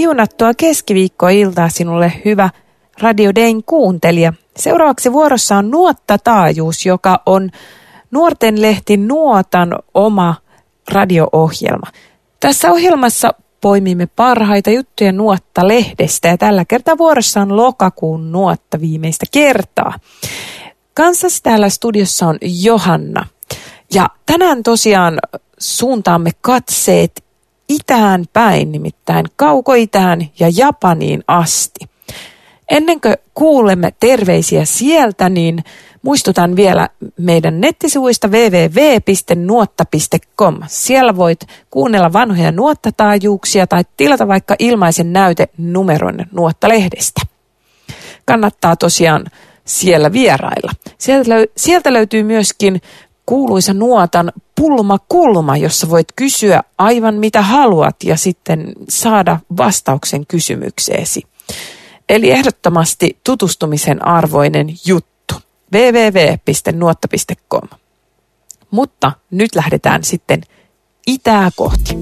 Siunattua keskiviikkoiltaa sinulle, hyvä Radio Dayn kuuntelija. Seuraavaksi vuorossa on Nuottataajuus, joka on Nuorten lehti Nuotan oma radio-ohjelma. Tässä ohjelmassa poimimme parhaita juttuja Nuotta-lehdestä ja tällä kertaa vuorossa on lokakuun Nuotta viimeistä kertaa. Kanssasi täällä studiossa on Johanna ja tänään tosiaan suuntaamme katseet itään päin, nimittäin kaukoitään ja Japaniin asti. Ennen kuin kuulemme terveisiä sieltä, niin muistutan vielä meidän nettisivuista www.nuotta.com. Siellä voit kuunnella vanhoja nuottataajuuksia tai tilata vaikka ilmaisen näytenumeron Nuotta-lehdestä. Kannattaa tosiaan siellä vierailla. Sieltä löytyy myöskin kuuluisa Nuotan pulmakulma, jossa voit kysyä aivan mitä haluat ja sitten saada vastauksen kysymykseesi. Eli ehdottomasti tutustumisen arvoinen juttu. www.nuotta.com. Mutta nyt lähdetään sitten itää kohti.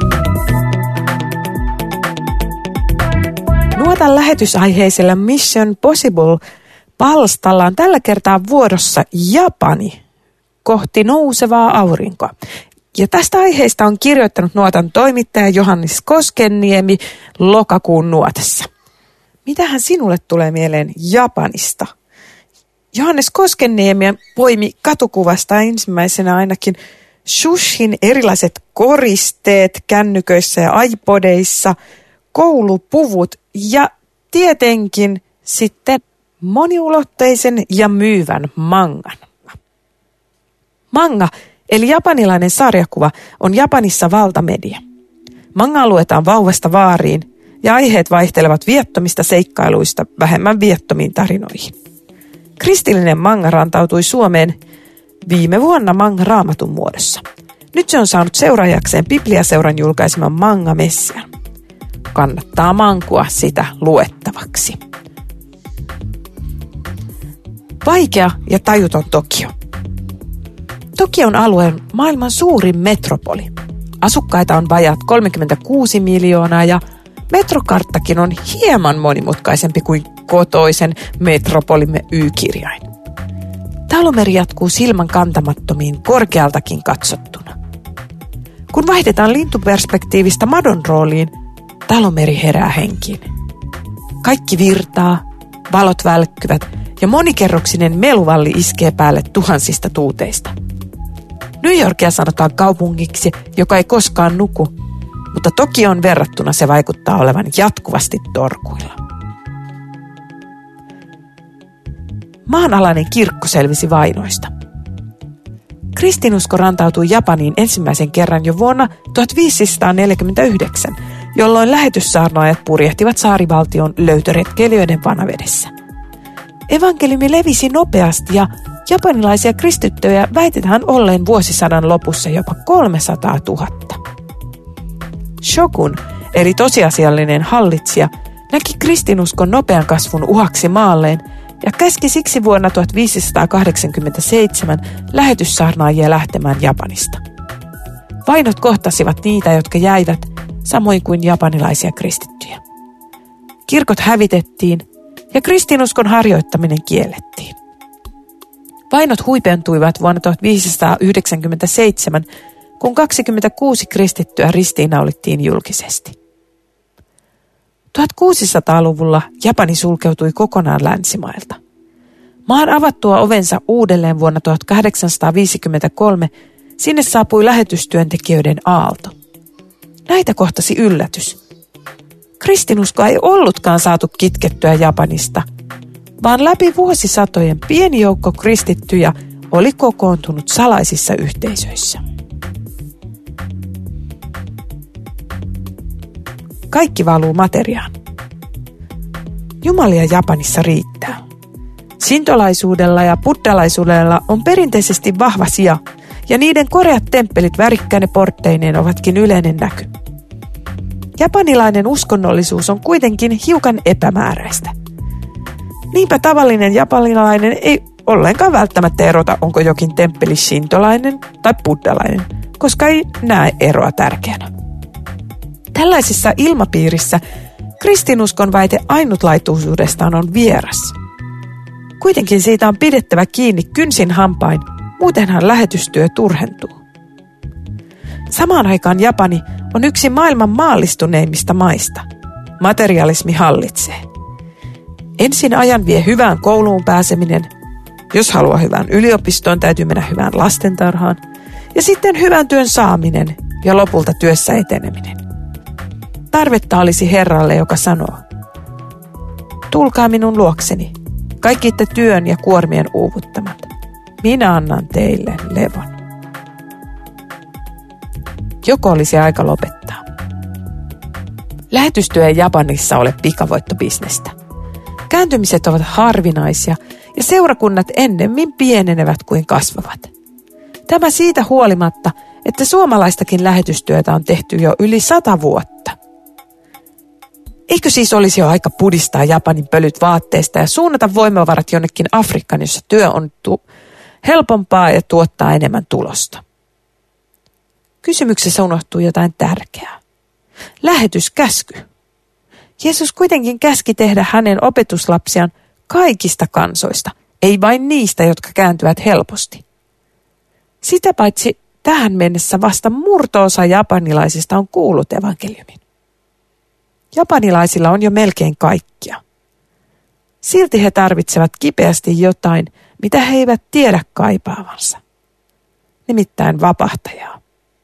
Nuotan lähetysaiheisella Mission Possible -palstalla on tällä kertaa vuorossa Japani kohti nousevaa aurinkoa. Ja tästä aiheesta on kirjoittanut Nuotan toimittaja Johannes Koskenniemi lokakuun Nuotassa. Mitähän sinulle tulee mieleen Japanista? Johannes Koskenniemi poimi katukuvasta ensimmäisenä ainakin shushin erilaiset koristeet kännyköissä ja iPodeissa, koulupuvut ja tietenkin sitten moniulotteisen ja myyvän mangan. Manga, eli japanilainen sarjakuva, on Japanissa valtamedia. Mangaa luetaan vauvasta vaariin ja aiheet vaihtelevat viettomista seikkailuista vähemmän viettomiin tarinoihin. Kristillinen manga rantautui Suomeen viime vuonna manga-raamatun muodossa. Nyt se on saanut seuraajakseen Biblia-seuran julkaiseman manga-messian. Kannattaa mankua sitä luettavaksi. Vaikea ja tajuton Tokio. Tokion alue on maailman suurin metropoli. Asukkaita on vajaat 36 miljoonaa ja metrokarttakin on hieman monimutkaisempi kuin kotoisen metropolimme Y-kirjain. Talomeri jatkuu silmän kantamattomiin korkealtakin katsottuna. Kun vaihdetaan lintuperspektiivistä madon rooliin, talomeri herää henkiin. Kaikki virtaa, valot välkkyvät ja monikerroksinen meluvalli iskee päälle tuhansista tuuteista. New Yorkia sanotaan kaupungiksi, joka ei koskaan nuku, mutta Tokioon verrattuna se vaikuttaa olevan jatkuvasti torkuilla. Maanalainen kirkko selvisi vainoista. Kristinusko rantautui Japaniin ensimmäisen kerran jo vuonna 1549, jolloin lähetyssaarnaajat purjehtivat saarivaltion löytöretkeilijöiden vanavedessä. Evankeliumi levisi nopeasti ja japanilaisia kristittyjä väitetään olleen vuosisadan lopussa jopa 300 000. Shogun, eli tosiasiallinen hallitsija, näki kristinuskon nopean kasvun uhaksi maalleen ja käski siksi vuonna 1587 lähetyssaarnaajia lähtemään Japanista. Vainot kohtasivat niitä, jotka jäivät, samoin kuin japanilaisia kristittyjä. Kirkot hävitettiin ja kristinuskon harjoittaminen kiellettiin. Vainot huipentuivat vuonna 1597, kun 26 kristittyä ristiinnaulittiin julkisesti. 1600-luvulla Japani sulkeutui kokonaan länsimailta. Maan avattua ovensa uudelleen vuonna 1853 sinne saapui lähetystyöntekijöiden aalto. Näitä kohtasi yllätys. Kristinuskoa ei ollutkaan saatu kitkettyä Japanista, vaan läpi vuosisatojen pieni joukko kristittyjä oli kokoontunut salaisissa yhteisöissä. Kaikki valuu materiaan. Jumalia Japanissa riittää. Shintolaisuudella ja buddhalaisuudella on perinteisesti vahva sija, ja niiden koreat temppelit värikkäine portteineen ovatkin yleinen näky. Japanilainen uskonnollisuus on kuitenkin hiukan epämääräistä. Niinpä tavallinen japanilainen ei ollenkaan välttämättä erota, onko jokin temppeli shintolainen tai buddhalainen, koska ei näe eroa tärkeänä. Tällaisessa ilmapiirissä Kristinuskon väite ainutlaatuisuudestaan on vieras. Kuitenkin siitä on pidettävä kiinni kynsin hampain, muutenhan lähetystyö turhentuu. Samaan aikaan Japani on yksi maailman maallistuneimmista maista. Materialismi hallitsee. Ensin ajan vie hyvään kouluun pääseminen. Jos haluaa hyvään yliopistoon, täytyy mennä hyvään lastentarhaan. Ja sitten hyvän työn saaminen ja lopulta työssä eteneminen. Tarvetta olisi Herralle, joka sanoo: tulkaa minun luokseni, kaikki te työn ja kuormien uuvuttamat. Minä annan teille levon. Joko olisi aika lopettaa. Lähetystyö ei Japanissa ole pikavoittobisnestä. Kääntymiset ovat harvinaisia ja seurakunnat ennemmin pienenevät kuin kasvavat. Tämä siitä huolimatta, että suomalaistakin lähetystyötä on tehty jo yli 100 vuotta. Eikö siis olisi jo aika pudistaa Japanin pölyt vaatteista ja suunnata voimavarat jonnekin Afrikkaan, jossa työ on helpompaa ja tuottaa enemmän tulosta? Kysymyksessä unohtuu jotain tärkeää. Lähetyskäsky. Jeesus kuitenkin käski tehdä hänen opetuslapsiaan kaikista kansoista, ei vain niistä, jotka kääntyvät helposti. Sitä paitsi tähän mennessä vasta murto-osa japanilaisista on kuullut evankeliumin. Japanilaisilla on jo melkein kaikkia. Silti he tarvitsevat kipeästi jotain, mitä he eivät tiedä kaipaavansa. Nimittäin vapahtajaa.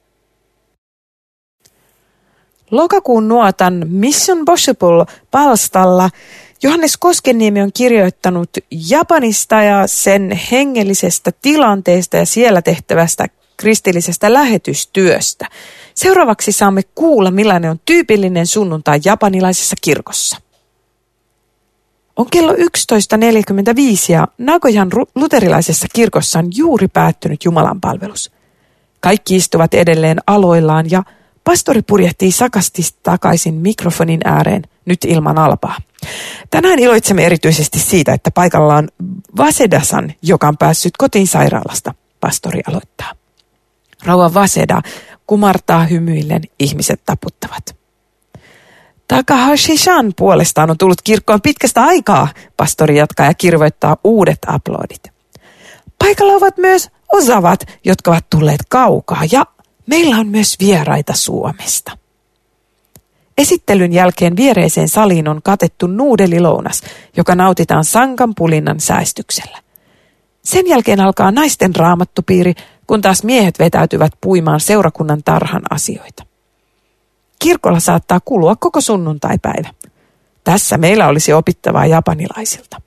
Lokakuun nuotan Mission Possible-palstalla Johannes Koskenniemi on kirjoittanut Japanista ja sen hengellisestä tilanteesta ja siellä tehtävästä kristillisestä lähetystyöstä. Seuraavaksi saamme kuulla, millainen on tyypillinen sunnuntai japanilaisessa kirkossa. On kello 11.45 ja Nagoyan luterilaisessa kirkossa on juuri päättynyt jumalanpalvelus. Kaikki istuvat edelleen aloillaan ja pastori purjehtii sakasti takaisin mikrofonin ääreen nyt ilman alpaa. Tänään iloitsemme erityisesti siitä, että paikalla on Waseda-san, joka on päässyt kotiin sairaalasta. Pastori aloittaa. Rouva Waseda kumartaa hymyillen, ihmiset taputtavat. Takahashi-san puolestaan on tullut kirkkoon pitkästä aikaa, pastori jatkaa ja kirvoittaa uudet aplodit. Paikalla ovat myös osaavat, jotka ovat tulleet kaukaa ja meillä on myös vieraita Suomesta. Esittelyn jälkeen viereiseen saliin on katettu nuudelilounas, joka nautitaan Sankan pulinnan säästyksellä. Sen jälkeen alkaa naisten raamattupiiri, kun taas miehet vetäytyvät puimaan seurakunnan tarhan asioita. Kirkolla saattaa kulua koko sunnuntaipäivä. Tässä meillä olisi opittavaa japanilaisilta.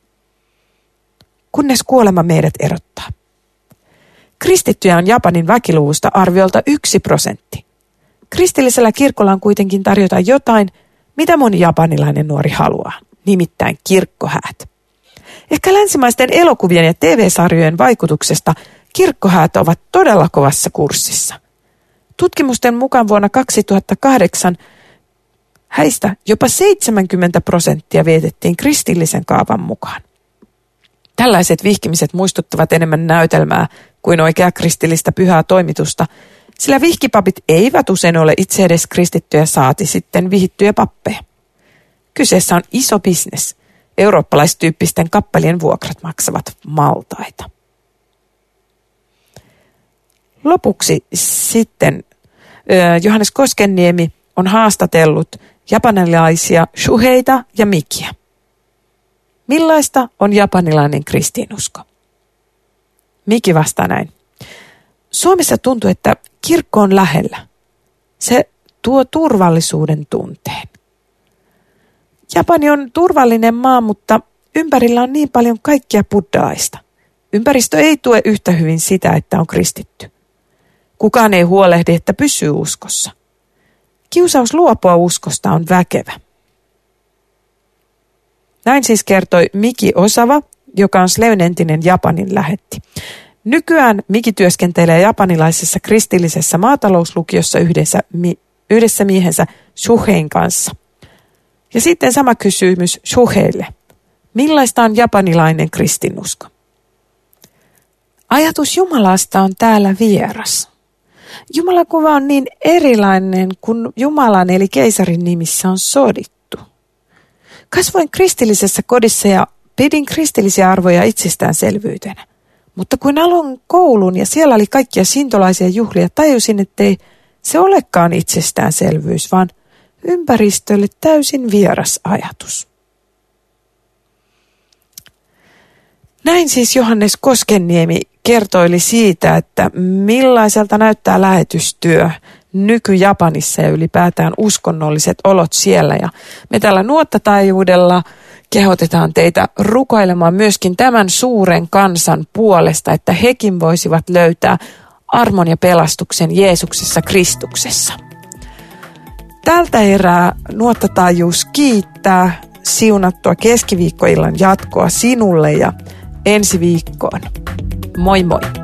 Kunnes kuolema meidät erottaa. Kristittyjä on Japanin väkiluvusta arviolta 1%. Kristillisellä kirkolla on kuitenkin tarjota jotain, mitä moni japanilainen nuori haluaa, nimittäin kirkkohäät. Ehkä länsimaisten elokuvien ja TV-sarjojen vaikutuksesta kirkkohäät ovat todella kovassa kurssissa. Tutkimusten mukaan vuonna 2008 häistä jopa 70% vietettiin kristillisen kaavan mukaan. Tällaiset vihkimiset muistuttavat enemmän näytelmää kuin oikeaa kristillistä pyhää toimitusta, sillä vihkipapit eivät usein ole itse edes kristittyjä saati sitten vihittyjä pappeja. Kyseessä on iso bisnes. Eurooppalaistyyppisten kappelien vuokrat maksavat maltaita. Lopuksi sitten Johannes Koskenniemi on haastatellut japanilaisia Shuheita ja Mikiä. Millaista on japanilainen kristinusko? Miki vastaa näin. Suomessa tuntuu, että kirkko on lähellä. Se tuo turvallisuuden tunteen. Japani on turvallinen maa, mutta ympärillä on niin paljon kaikkia buddhalaista. Ympäristö ei tue yhtä hyvin sitä, että on kristitty. Kukaan ei huolehdi, että pysyy uskossa. Kiusaus luopua uskosta on väkevä. Näin siis kertoi Miki Osawa, joka on Sleyn entinen Japanin lähetti. Nykyään Miki työskentelee japanilaisessa kristillisessä maatalouslukiossa yhdessä miehensä Shuhein kanssa. Ja sitten sama kysymys Shuheille. Millaista on japanilainen kristinusko? Ajatus Jumalasta on täällä vieras. Jumalan kuva on niin erilainen, kun Jumalan eli keisarin nimissä on sodittu. Kasvoin kristillisessä kodissa ja pidin kristillisiä arvoja itsestäänselvyytenä. Mutta kun aloin koulun ja siellä oli kaikkia sintolaisia juhlia, tajusin, ettei se olekaan itsestäänselvyys, vaan ympäristölle täysin vieras ajatus. Näin siis Johannes Koskenniemi kertoili siitä, että millaiselta näyttää lähetystyö nyky-Japanissa ja ylipäätään uskonnolliset olot siellä. Ja me tällä nuottataajuudella kehotetaan teitä rukoilemaan myöskin tämän suuren kansan puolesta, että hekin voisivat löytää armon ja pelastuksen Jeesuksessa Kristuksessa. Tältä erää nuottataajuus kiittää, siunattua keskiviikkoillan jatkoa sinulle ja ensi viikkoon. Moi moi!